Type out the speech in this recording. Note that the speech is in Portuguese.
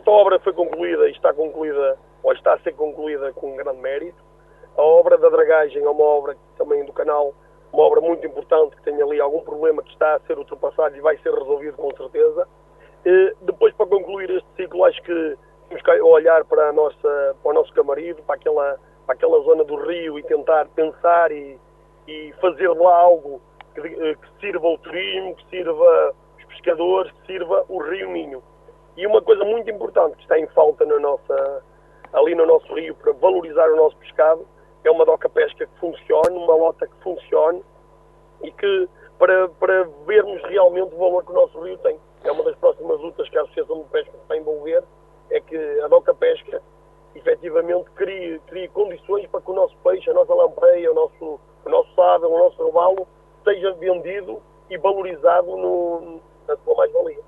Esta obra foi concluída e está concluída, ou está a ser concluída com um grande mérito. A obra da dragagem é uma obra também do canal, uma obra muito importante, que tem ali algum problema que está a ser ultrapassado e vai ser resolvido com certeza. Depois, para concluir este ciclo, acho que temos que olhar para o nosso Camarido, para aquela zona do rio e tentar pensar e fazer lá algo que sirva o turismo, que sirva os pescadores, que sirva o Rio Minho. E uma coisa muito importante que está em falta ali no nosso rio para valorizar o nosso pescado é uma doca-pesca que funcione, uma lota que funcione e que para vermos realmente o valor que o nosso rio tem. É uma das próximas lutas que a Associação de Pesca se vai envolver, é que a doca-pesca efetivamente crie condições para que o nosso peixe, a nossa lampreia, o nosso sábio, o nosso robalo seja vendido e valorizado na sua mais-valia.